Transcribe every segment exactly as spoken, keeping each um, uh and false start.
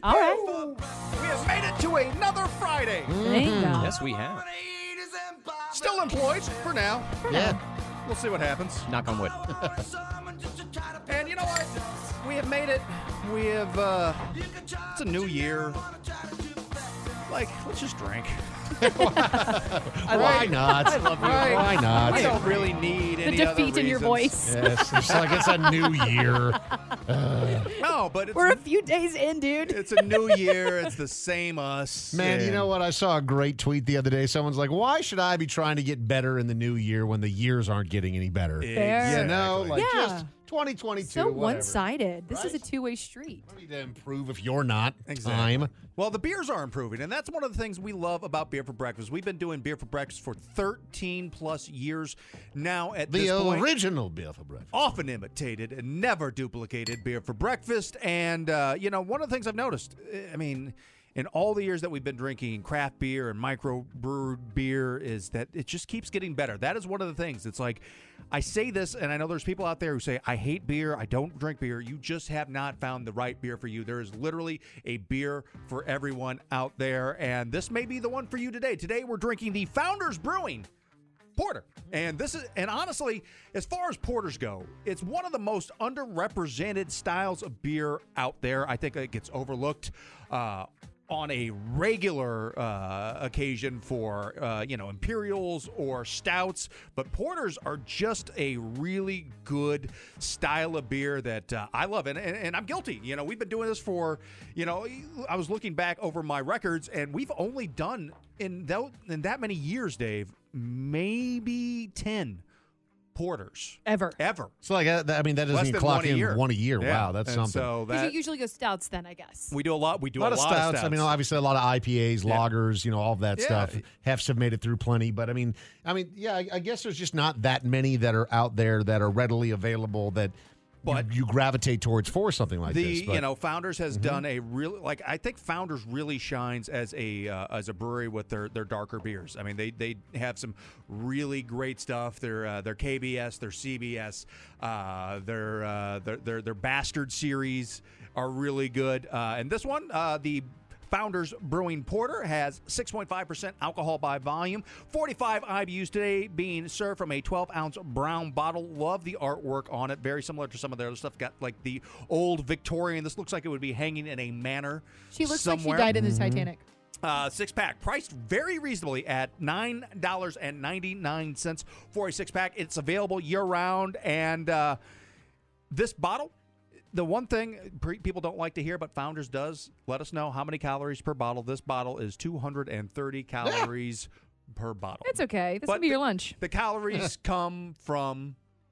All right. We have made it to another Friday. Thank God. Yes, we have. Still employed for now. Yeah. We'll see what happens. Knock on wood. And you know what? We have made it. We have, uh, it's a new year. Like, let's just drink. Why not? I love you. Right. Why not? I don't really need The any other defeat in your reasons. voice. Yes, it's like it's a new year. No, but it's, We're a few days in, dude. it's a new year. It's the same us. Man, you And- know what? I saw a great tweet the other day. Someone's like, why should I be trying to get better in the new year when the years aren't getting any better? Fair. You know, Exactly. like Yeah. just twenty twenty-two. So whatever. one-sided. This is a Right? two-way street. You need to improve if you're not. Exactly. Time. Well, the beers are improving, and that's one of the things we love about Beer for Breakfast. We've been doing Beer for Breakfast for thirteen plus years now. At The this point, original beer for breakfast. often imitated and never duplicated Beer for Breakfast. And uh, you know, one of the things I've noticed, I mean, in all the years that we've been drinking craft beer and microbrewed beer, is that it just keeps getting better. That is one of the things. It's like, I say this, and I know there's people out there who say, I hate beer, I don't drink beer. You just have not found the right beer for you. There is literally a beer for everyone out there, and this may be the one for you today. Today we're drinking the Founders Brewing Porter. And this is, and honestly, as far as porters go, it's one of the most underrepresented styles of beer out there. I think it gets overlooked uh, on a regular uh, occasion for, uh, you know, imperials or stouts. But porters are just a really good style of beer that uh, I love. And, and, and I'm guilty. You know, we've been doing this for, you know, I was looking back over my records, and we've only done in, tho- in that many years, Dave, maybe ten porters Ever. ever. So, like, uh, that- I mean, that doesn't Less even than clock one a in year. one a year. Yeah. Wow, that's And something. So Because you that, usually go stouts then, I guess. we do a lot. We do a lot, of, stouts. I mean, obviously, a lot of I P As, Yeah. lagers, you know, all of that Yeah. stuff have submitted through plenty. But I mean, I mean, yeah, I, I guess there's just not that many that are out there that are readily available that But- you, you gravitate towards for something like the this. But, you know Founders has done a really, like, I think Founders really shines as a uh, as a brewery with their their darker beers. I mean, they they have some really great stuff. Their uh, their K B S, their C B S, uh, their, uh, their their their Bastard series are really good. Uh, and this one, uh, the Founders Brewing Porter, has six point five percent alcohol by volume, forty-five I B Us today, being served from a twelve ounce brown bottle. Love the artwork on it. Very similar to some of their other stuff. Got like the old Victorian. This looks like it would be hanging in a manor She looks somewhere. like she died in the Titanic. Uh, six pack, priced very reasonably at nine dollars and ninety-nine cents for a six pack. It's available year round. And uh, this bottle, the one thing pre- people don't like to hear, but Founders does let us know how many calories per bottle. This bottle is two hundred thirty calories per bottle. It's okay. This But will be your the- lunch. The calories come from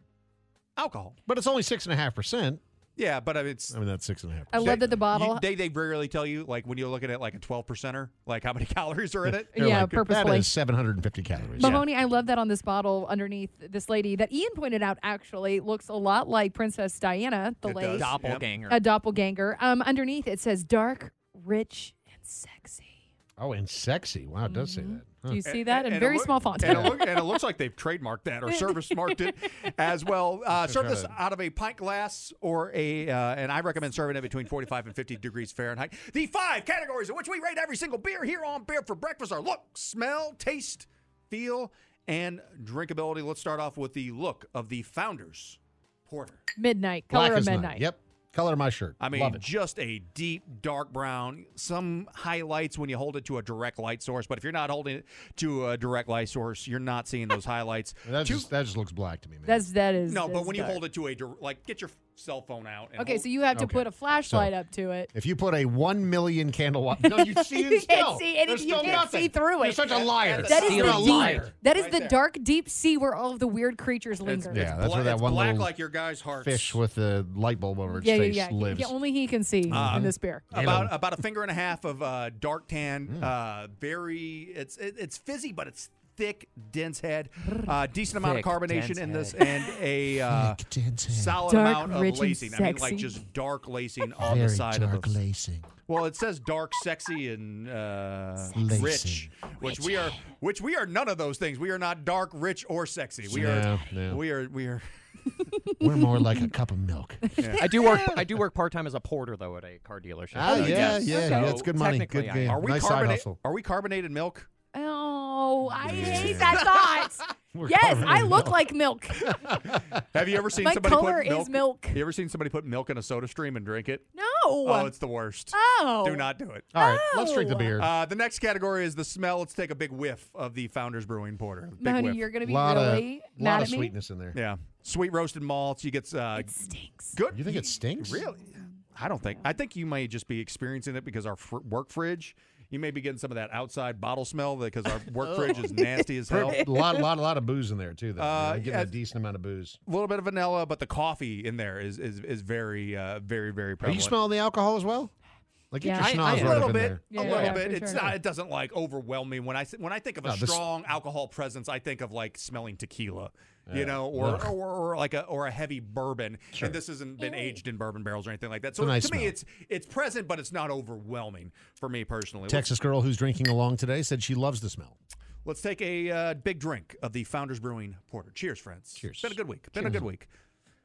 alcohol. but it's only six and a half percent. Yeah, but I mean, it's I mean, that's six and a half. I love that the bottle. You, they they rarely tell you, like, when you're looking at like a twelve percenter, like how many calories are in it. They're Yeah, like, purposefully. That is seven hundred fifty calories. Mahoney, I love that on this bottle underneath this lady that Ian pointed out actually looks a lot like Princess Diana, the It lady. does. Doppelganger. A doppelganger. Um, underneath it says dark, rich, and sexy. Oh, and sexy. Wow, it does say that. Huh. Do you see that in And it very look- small font? And it, look, and it looks like they've trademarked that or service marked it as well. Uh, serve this out of a pint glass or a, uh, and I recommend serving it between forty-five and fifty degrees Fahrenheit. The five categories in which we rate every single beer here on Beer for Breakfast are look, smell, taste, feel, and drinkability. Let's start off with the look of the Founders Porter. Midnight. Black Color of as night. midnight. Yep. Color of my shirt. I mean, Love it. just a deep, dark brown. Some highlights when you hold it to a direct light source, but if you're not holding it to a direct light source, you're not seeing those highlights. That Two- just, that just looks black to me, man. That's that is. no, but is when you dark. hold it to a, dir- like, get your cell phone out. And Okay, hold- so you have to Okay. put a flashlight So- up to it. If you put a one million candle watt, no, you see it You can't still. see anything. There's You still can't nothing. see through You're it. such a liar. That is You're the a deep. liar. That is Right the there. dark, deep sea where all of the weird creatures It's, linger. it's Yeah, that's bla- where that it's one black little like your guy's heart. Fish with the light bulb over its yeah, yeah, face yeah. lives. Yeah, only he can see Uh, in this beer. About Hello. about a finger and a half of uh, dark tan. Uh, very, it's it, it's fizzy, but it's thick, dense head. Uh, decent amount of Thick, carbonation dense in this, head. and a uh, Thick, dense head. solid Dark, amount of rich, and lacing. I mean, like sexy. just dark lacing on Very the side dark of the. lacing. Well, it says dark, sexy, and uh, Lacing. rich, which we are. Which we are none of those things. We are not dark, rich, or sexy. We No, are. no. We are. We are. We're more like a cup of milk. I do work. I do work part time as a porter though at a car dealership. Ah, So, yeah, yes. yeah, So yeah. That's good money. Good technically I game. am. Are we nice side carbonate? hustle. Are we carbonated milk? Oh, I hate that thought. We're Yes, I carbonated look milk. like milk. Have you ever seen My somebody color put milk? is milk. You ever seen somebody put milk in a soda stream and drink it? No. Oh, it's the worst. Oh. Do not do it. All right, let's drink the No. beer. Uh, the next category is the smell. Let's take a big whiff of the Founders Brewing Porter. Big No, honey, whiff. you're going to be lot really of, mad lot at of me. sweetness in there. Yeah, sweet roasted malts. You get uh, It stinks. good. You think it stinks? Really? I don't think. I think you may just be experiencing it because our fr- work fridge. You may be getting some of that outside bottle smell because our work fridge is nasty as hell. A lot, lot, lot of booze in there too. Though Uh, I'm getting yeah. a decent amount of booze. A little bit of vanilla, but the coffee in there is is is very uh, very very Are prevalent. you smelling the alcohol as well? Like Yeah. get I- your I schnoz am. a right little up in bit, there. a Yeah, little yeah, bit. for It's sure. not. It doesn't like overwhelm me when I s- when I think of a No, this- strong alcohol presence. I think of like smelling tequila, you Yeah. know, or, Ugh. or or like a or a heavy bourbon. Sure. And this hasn't been Ew. aged in bourbon barrels or anything like that. So a nice to me, smell. it's it's present, but it's not overwhelming for me personally. Let's- Texas girl who's drinking along today said she loves the smell. Let's take a uh, big drink of the Founders Brewing Porter. Cheers, friends. Cheers. It's been a good week. Been a Cheers. good week.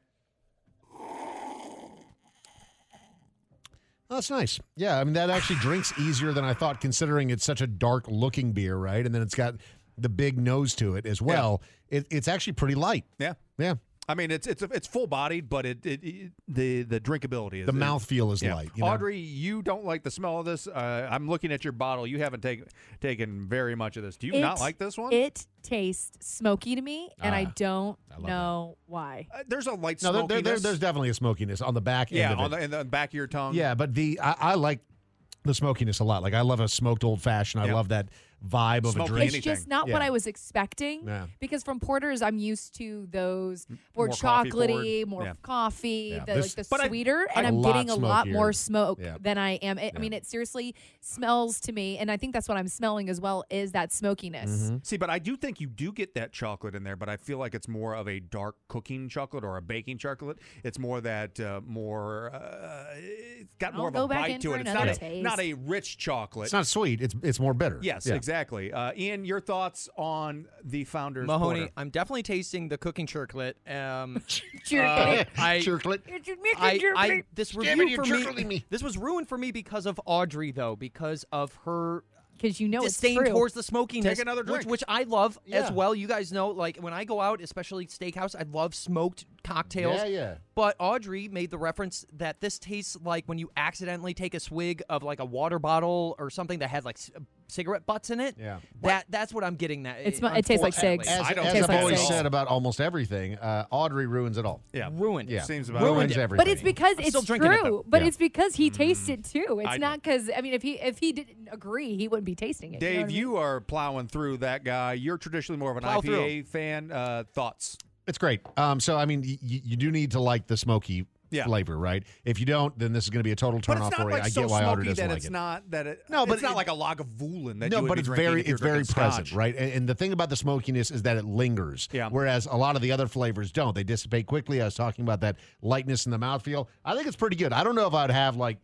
Oh, that's nice. Yeah, I mean that actually drinks easier than I thought, considering it's such a dark-looking beer, right? And then it's got the big nose to it as well. It, it's actually pretty light. Yeah. Yeah, I mean, it's it's it's full bodied, but it, it, it the the drinkability is the is- mouthfeel is Yeah. light. You know? Audrey, you don't like the smell of this. Uh, I'm looking at your bottle. You haven't taken taken very much of this. Do you It- not like this one? It tastes smoky to me, and I Ah, don't I love know why. Uh, there's a light No, there, there, smokiness. there- there's definitely a smokiness on the back yeah, end of on it. the, in the back of your tongue. Yeah, but the I, I like the smokiness a lot. Like I love a smoked old fashioned. I Yeah. love that vibe of Smoky a drink. It's anything. just not what Yeah. I was expecting. Yeah. Because from porters, I'm used to those more, more coffee chocolatey, forward. more Yeah. coffee, Yeah, the, this- like the But I- sweeter, I- and A I'm lot getting a lot smokier. more smoke Yeah. than I am. It, I Yeah. mean, it seriously smells to me, and I think that's what I'm smelling as well. Is that smokiness? Mm-hmm. See, but I do think you do get that chocolate in there, but I feel like it's more of a dark cooking chocolate or a baking chocolate. It's more that uh, more. Uh, it's got I'll more of go a back bite in to for it. It's another not a, taste. not a rich chocolate. It's not sweet. It's it's more bitter. Yes, Yeah. exactly. Uh, Ian, your thoughts on the Founders Mahoney, Porter? I'm definitely tasting the cooking chocolate. Um, Chocolate. uh, I, Chocolate. I, I, this Damn it, review you're for me, chocolatey me. this was ruined for me because of Audrey, though, because of her Because you know disdain it's true. towards the smokiness. Take another drink. Which, which I love Yeah. as well. You guys know, like, when I go out, especially steakhouse, I love smoked cocktails. Yeah, yeah. But Audrey made the reference that this tastes like when you accidentally take a swig of, like, a water bottle or something that had, like, c- cigarette butts in it. Yeah. That That's what I'm getting that. It's mu- it tastes like unfortunately. cigs. As, I don't as taste I've like always cigs. said about almost everything, uh, Audrey ruins it all. Yeah, Ruined. Yeah, Seems about Ruined ruins it. everything. But it's because I'm it's still drinking it, true. though. But Yeah. it's because he tastes it too. It's I- not because I mean, if he if he didn't agree, he wouldn't be tasting it. Dave, you, know what I mean? you are plowing through that guy. You're traditionally more of an Plow I P A fan. Uh, thoughts? It's great. Um, so I mean, y- y- you do need to like the smoky Yeah. flavor, right? If you don't, then this is going to be a total But turn it's off not for you. like I so get why Audrey smoky doesn't that like it's it. not that it. No, but it's not it- like a Lagavulin that No, you would but be it's drinking very if you're it's very drinking present, scotch. right? And, and the thing about the smokiness is that it lingers. Yeah. Whereas a lot of the other flavors don't. They dissipate quickly. I was talking about that lightness in the mouthfeel. I think it's pretty good. I don't know if I'd have like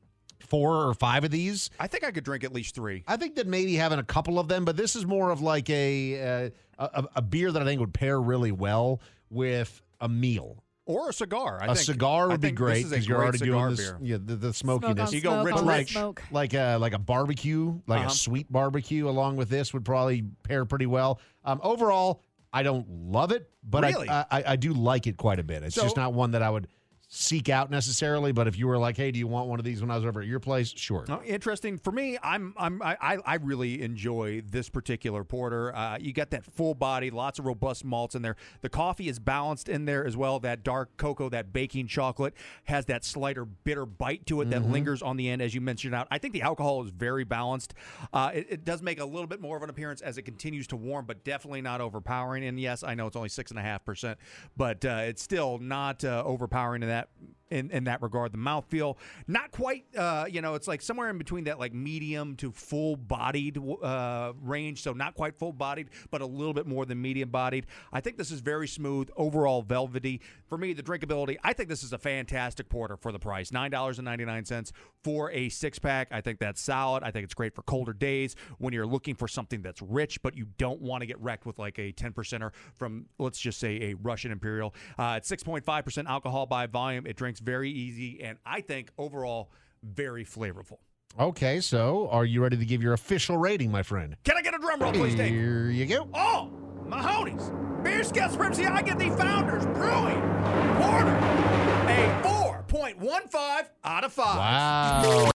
four or five of these. I think I could drink at least three. I think that maybe having a couple of them, but this is more of like a uh, a, a beer that I think would pair really well with a meal. Or a cigar. I a think. cigar I would be think great this is a because you're great already cigar doing this. beer. Yeah, the, the Smoke smokiness. on You go smoke rich, on rich. smoke. like a like a barbecue, like Uh-huh. a sweet barbecue, along with this would probably pair pretty well. Um, overall, I don't love it, but Really? I, I I do like it quite a bit. It's So- just not one that I would seek out necessarily. But if you were like, hey, do you want one of these when I was over at your place? Sure. Oh, interesting for me. I'm I'm I, I I really enjoy this particular porter. Uh, you got that full body, lots of robust malts in there. The coffee is balanced in there as well. That dark cocoa, that baking chocolate has that slighter bitter bite to it that lingers on the end, as you mentioned out. I think the alcohol is very balanced. Uh, it, it does make a little bit more of an appearance as it continues to warm, but definitely not overpowering. And yes, I know it's only six and a half percent, but uh, it's still not uh, overpowering in that in, in that regard. The mouthfeel, not quite, uh, you know, it's like somewhere in between that like medium to full-bodied uh, range. So not quite full-bodied, but a little bit more than medium-bodied. I think this is very smooth, overall velvety. For me, the drinkability, I think this is a fantastic porter for the price. nine dollars and ninety-nine cents for a six-pack. I think that's solid. I think it's great for colder days when you're looking for something that's rich, but you don't want to get wrecked with like a ten percenter from, let's just say, a Russian Imperial. Uh, it's six point five percent alcohol by volume. It drinks very easy, and I think overall very flavorful. Okay, so are you ready to give your official rating, my friend? Can I get a drum roll, please, Dave? Here you go. Oh, Mahoney's Beer Scale Supremacy. I get the Founders Brewing Porter a four point one five out of five. Wow.